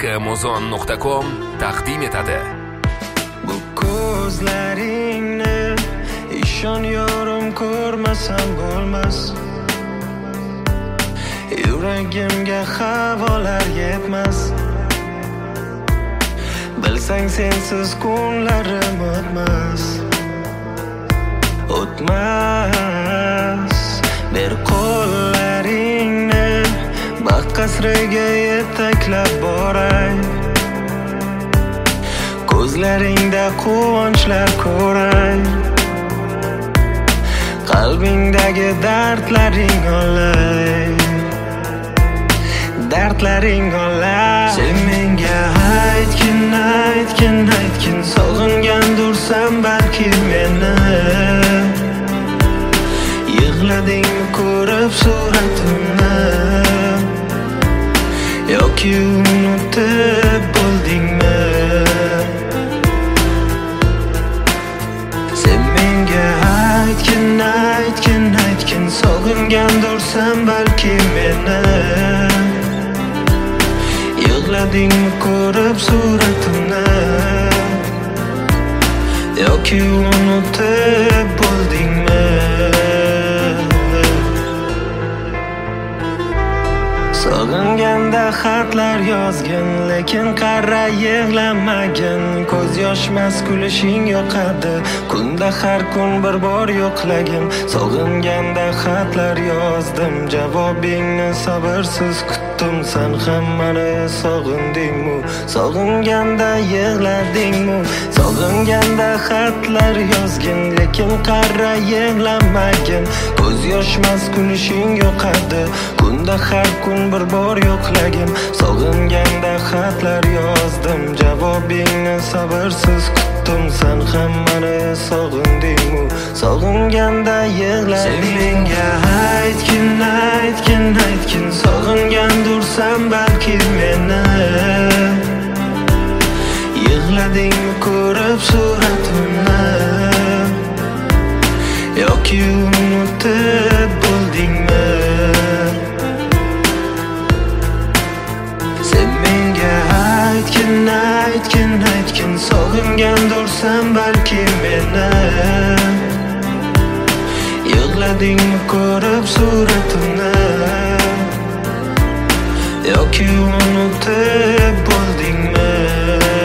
Muzon.com taqdim etadi. Bu ko'zlaringni ishon yorim, ko'rmasam bo'lmas. Yuragimga havolar yetmas. Bilsang sensiz kunlarim o'tmas. Ber qo'llaringni baxt qasriga yetaklab boray. Ko'zlaringda quvonchlar ko'ray. Qalbingdagi dardlaring olay. Dardlaring olay. Sen menga aytgin, sog'ingandirsan balki meni. Yig'ladingmi ko'rib suratimni, yoki unutib bo'ldingmi? Sen menga aytgin, sog'ingandirsan balki meni. Yig'ladingmi ko'rib suratimni, yoki unutib bo'ldingmi? Sog'inganda xatlar yozgin, lekin qarra yig'lamagin. Ko'z yoshmas kulishing yoqadi, kunda har kun bir bor yo'qlagin. Sog'inganda xatlar yozdim, javobingni sabrsiz kutdim. Sen ham meni sog'indingmi? Sog'inganda yig'ladingmi? Sog'inganda xatlar yozgin, lekin qarra yig'lamagin. Ko'z yoshmas kulishing yoqadi, kunda har kun bir bor yo'qlagin. Sog'inganda xatlar yozdim, javobingni sabrsiz kutdim. Sen ham meni sog'indingmi? Sog'inganda yig'lading. Sen menga aytgin, sog'ingandirsan balki meni. Yig'ladingmi ko'rib suratimni, yoki unutib bo'ldingmi? Aytgin, sog'ingandirsan balki meni. Yig'ladingmi ko'rib suratimni, yoki unutib bo'ldingmi?